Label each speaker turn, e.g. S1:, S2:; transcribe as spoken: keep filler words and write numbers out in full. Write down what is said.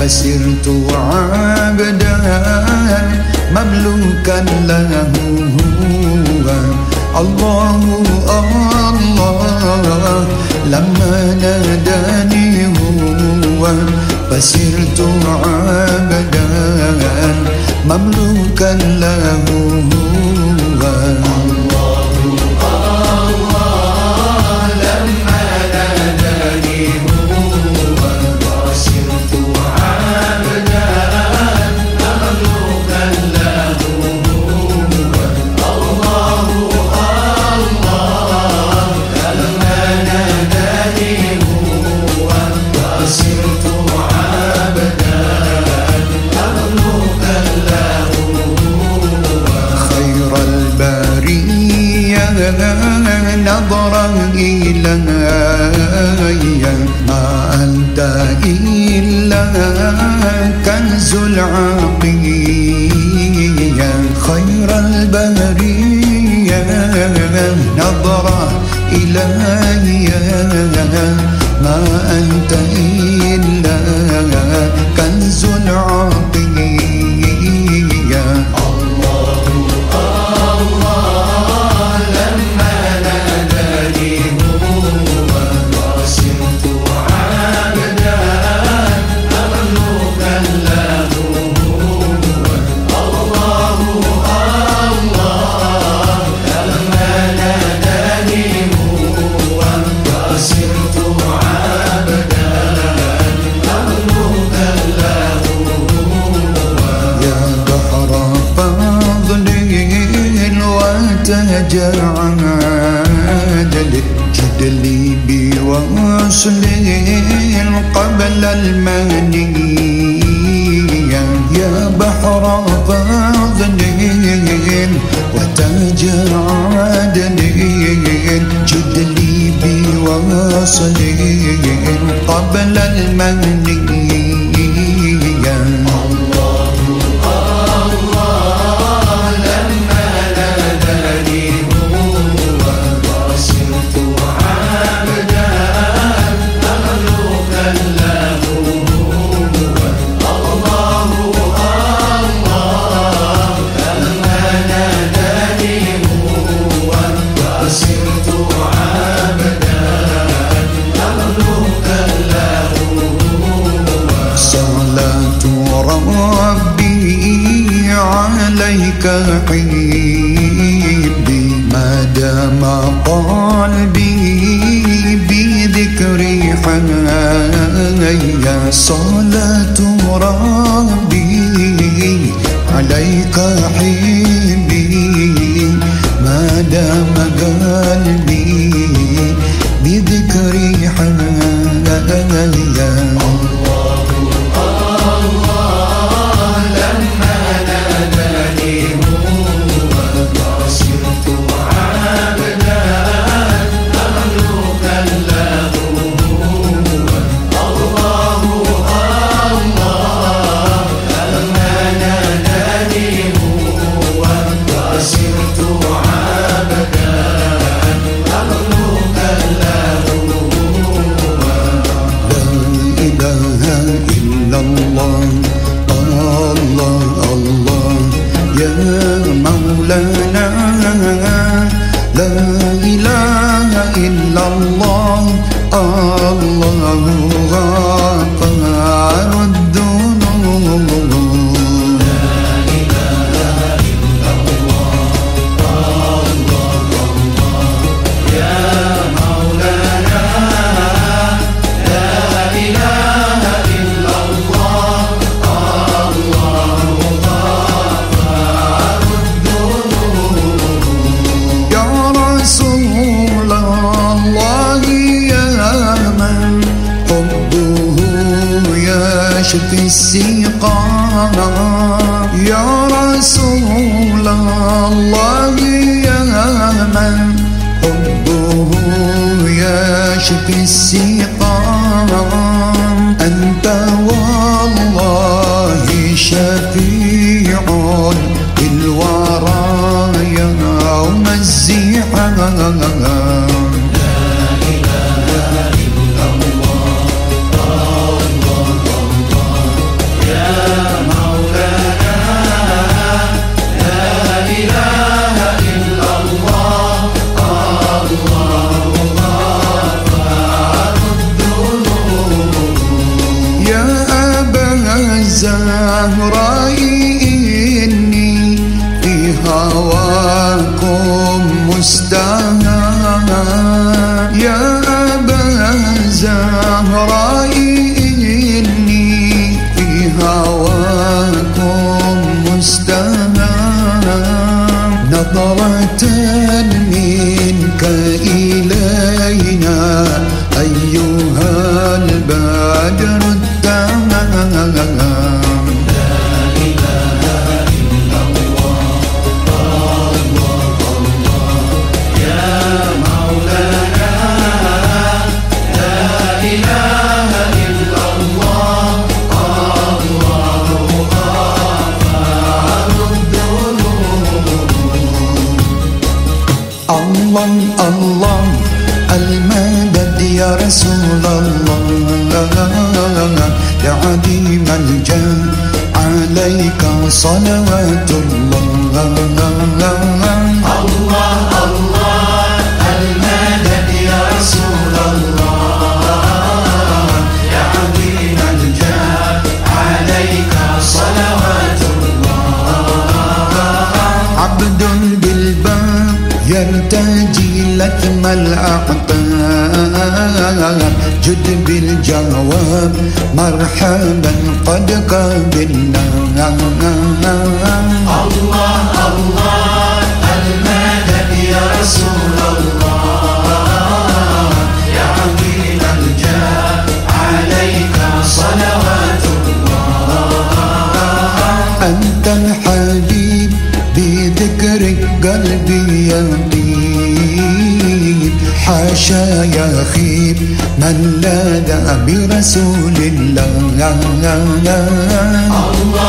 S1: فسرت عبدا مملوكا له الله الله لما ناداني هو فسرت عبدا مملوكا له نظرا إلي ما أنت إلا كنز العقية خير البرية نظرا إلي ما أنت إلا كنز العقية تجعل جدلي بوصل قبل المنية يا بحر فضل وتجعل جدلي بوصل قبل المنية ربي عليك حبي ما دام قلبي بذكري حيا صلاة ربي عليك حبي ما دام قلبي بذكري حيا مولانا لا إله إلا الله الله غفار الذنوب لا إله إلا الله الله الله يا مولانا لا إله إلا الله الله في السقام يا رسول الله يا من حبه يشفي السقام أنت والله شفيع للورى يوم الزحام يا أبا الزهراء إني في هواكم مستهام نظرة منك إلينا أيها البدر التمام الله الله المدد يا رسول الله يا عظيم الجاه عليك صلوات الله الله الله المدد يا رسول الله يا عظيم الجاه عليك صلوات الله عبد بالباب يرتجي لكم الأقطار جد بالجواب مرحبا قد قابلنا الله الله المدد يا رسول الله يا عظيم الجاه عليك صلوات الله أنت الحبيب بذكرك قلبي يطيب حاشا يخيب من لاذ برسول الله الله